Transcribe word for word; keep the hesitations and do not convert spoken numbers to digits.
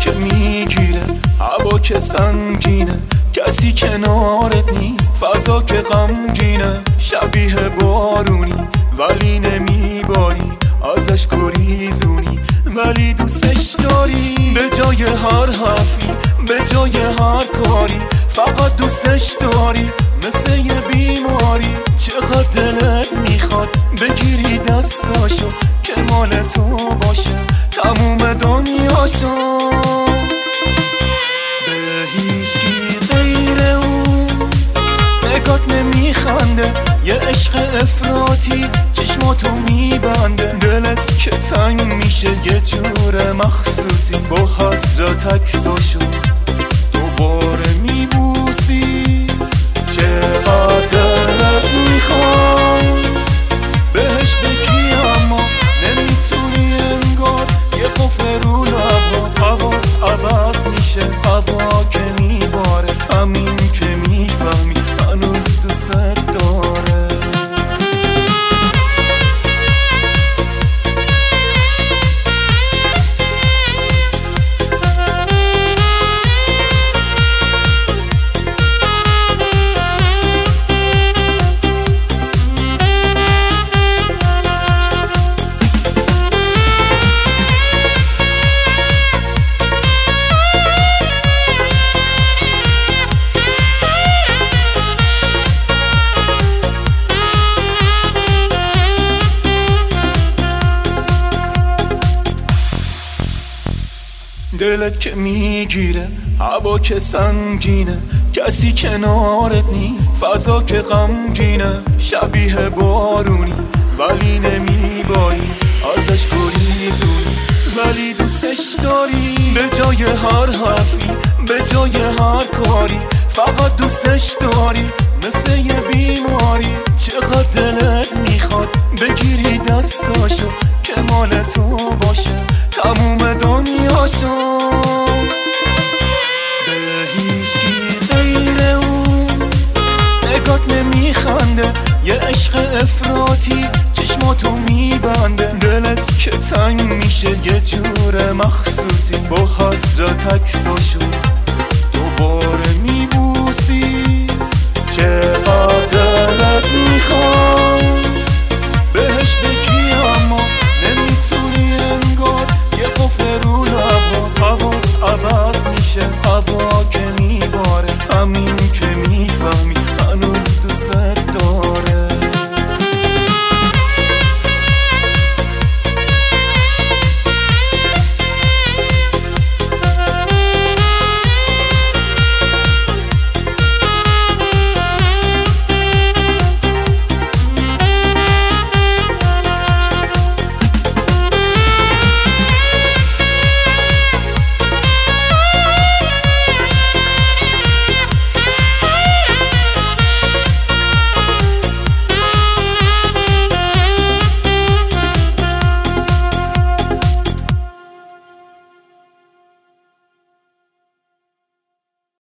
که میگیره، هوا که سنگینه، کسی کنارت نیست، فضا که غمگینه. شبیه بارونی ولی نمیباری، ازش گریزونی ولی دوستش داری. به جای هر حرفی، به جای هر کاری، فقط دوستش داری مثل یه بیماری. چقدر دلت میخواد بگیری دستاشو که مال تو باشه تموم دنیاشو. به هیچکی غیر اون نگات نمیخنده، یه عشق افراطی چشماتو میبنده. دلت که تنگ میشه یه جور مخصوصی، با حسرت عکساشو دوباره میبوسی. چقدر دلت میخوای بهش بگی اما نمیتونی، انگار یه قفل رو لبات. هوات عوض میشه، هوا که میباره، همین که میفهمی هنوز دوست داره. دلت که میگیره، هوا که سنگینه، کسی کنارت نیست، فضا که غمگینه. شبیه بارونی ولی نمیباری، ازش گریزونی ولی دوستش داری. به جای هر حرفی، به جای هر کاری، فقط دوستش داری مثل یه بیماری. چقدر دلت میخواد بگیری دستاشو که مال تو باشه تموم دنیاشو. به هیچکی غیر اون نگات نمیخنده، یه عشق افراطی چشماتو میبنده. دلت که تنگ میشه یه جور مخصوصی، با حسرت عکساشو دوباره